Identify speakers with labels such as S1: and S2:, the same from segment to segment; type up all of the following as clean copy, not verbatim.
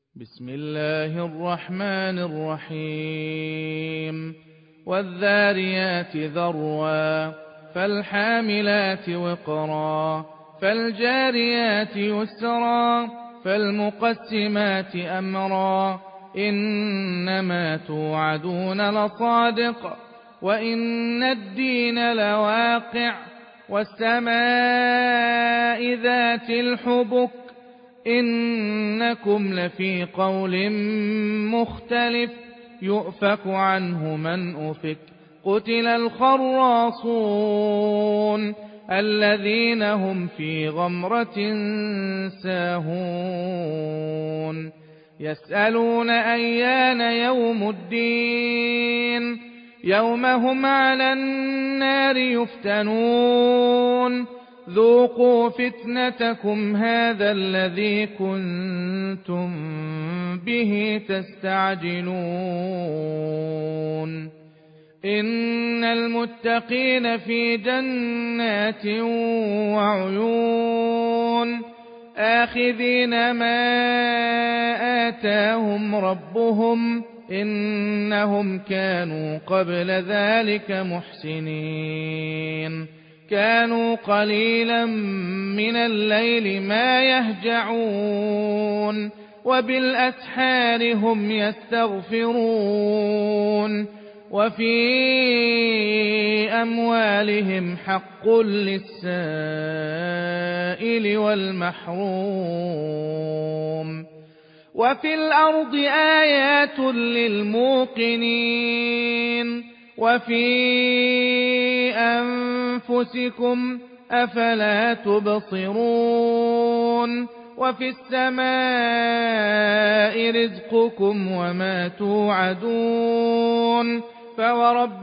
S1: بسم الله الرحمن الرحيم والذاريات ذروا فالحاملات وقرا فالجاريات يسرا فالمقسمات أمرا إنما توعدون لصادق وإن الدين لواقع والسماء ذات الحبك إنكم لفي قول مختلف يؤفك عنه من أفك قتل الخراصون الذين هم في غمرة ساهون يسألون أيان يوم الدين يوم هم على النار يفتنون ذوقوا فتنتكم هذا الذي كنتم به تستعجلون إن المتقين في جنات وعيون آخذين ما آتاهم ربهم إنهم كانوا قبل ذلك محسنين كانوا قليلا من الليل ما يهجعون وبالأسحار هم يستغفرون وفي أموالهم حق للسائل والمحروم وفي الأرض آيات للموقنين وفي أنفسكم أفلا تبصرون وفي السماء رزقكم وما توعدون فورب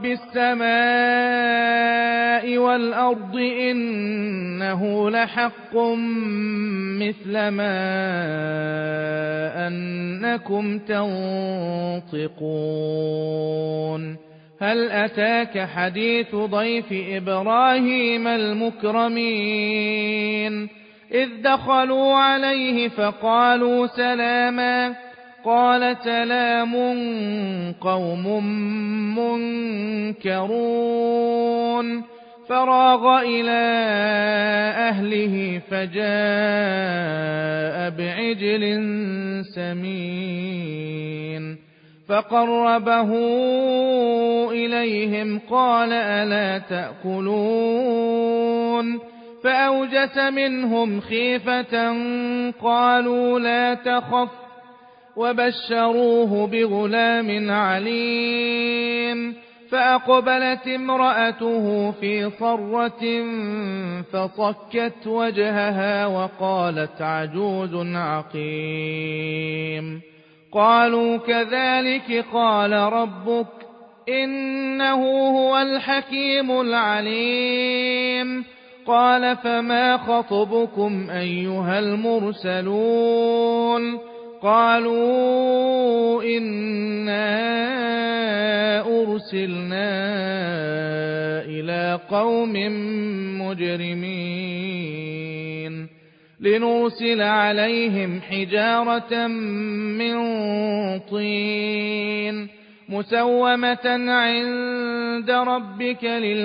S1: السماء والأرض إنه لحق مثل ما أنكم تنطقون هل أتاك حديث ضيف إبراهيم المكرمين إذ دخلوا عليه فقالوا سلاما قال سلام قوم منكرون فراغ إلى أهله فجاء بعجل سمين فقربه إليهم قال ألا تأكلون فأوجس منهم خيفة قالوا لا تخف وبشروه بغلام عليم فأقبلت امرأته في صرة فصكت وجهها وقالت عجوز عقيم قالوا كذلك قال ربك إنه هو الحكيم العليم قال فما خطبكم أيها المرسلون قالوا إنا أرسلنا إلى قوم مجرمين لنرسل عليهم حجارة من طين مسومة عند ربك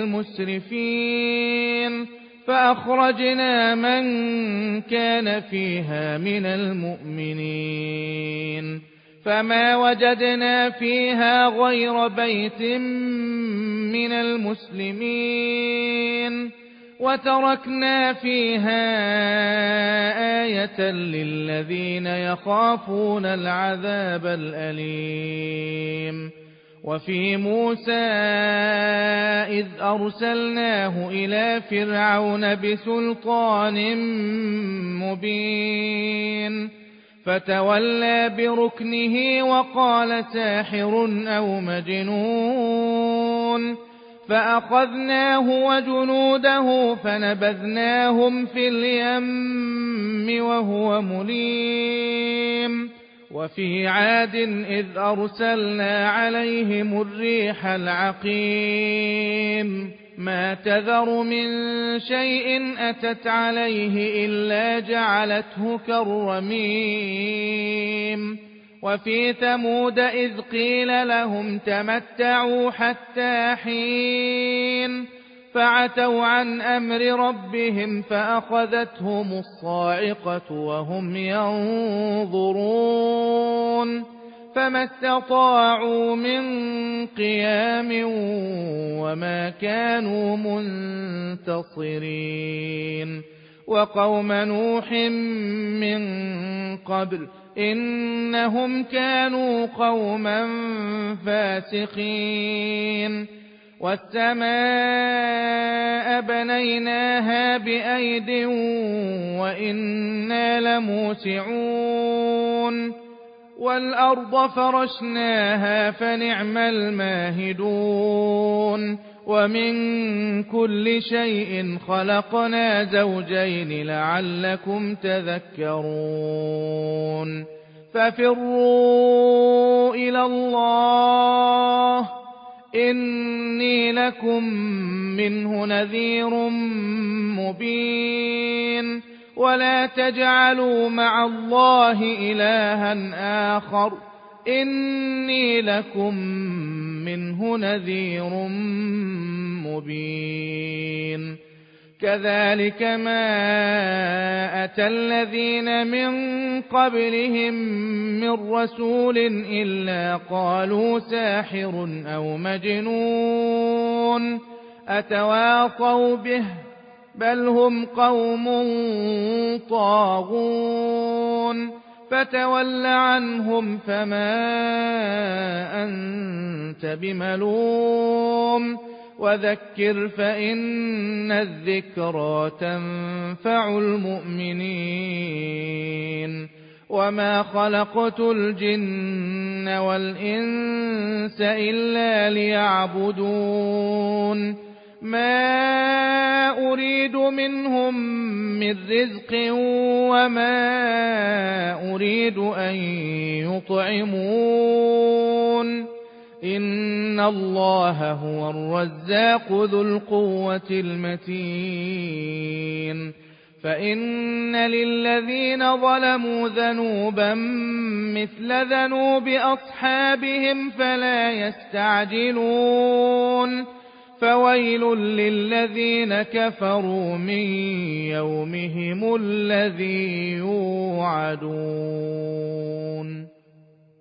S1: للمسرفين فأخرجنا من كان فيها من المؤمنين فما وجدنا فيها غير بيت من المسلمين وتركنا فيها آية للذين يخافون العذاب الأليم وفي موسى إذ أرسلناه إلى فرعون بسلطان مبين فتولى بركنه وقال ساحر أو مجنون فأخذناه وجنوده فنبذناهم في اليم وهو مليم وفي عاد إذ أرسلنا عليهم الريح العقيم ما تذر من شيء أتت عليه إلا جعلته كالرميم وفي ثمود إذ قيل لهم تمتعوا حتى حين فعتوا عن أمر ربهم فأخذتهم الصاعقة وهم ينظرون فما استطاعوا من قيام وما كانوا منتصرين وقوم نوح من قبل إنهم كانوا قوما فاسقين والسماء بنيناها بأيد وإنا لموسعون والأرض فرشناها فنعم الماهدون ومن كل شيء خلقنا زوجين لعلكم تذكرون ففروا إلى الله إني لكم منه نذير مبين ولا تجعلوا مع الله إلها آخر إني لكم منه نذير مبين كذلك ما أتى الذين من قبلهم من رسول إلا قالوا ساحر أو مجنون أتواصوا به بل هم قوم طاغون فتول عنهم فما أنت بملوم وذكر فإن الذكرى تنفع المؤمنين وما خلقت الجن والإنس إلا ليعبدون ما أريد منهم من رزق وما أريد أن يطعمون إن الله هو الرزاق ذو القوة المتين فإن للذين ظلموا ذنوبا مثل ذنوب أصحابهم فلا يستعجلون فويل للذين كفروا من يومهم الذي يوعدون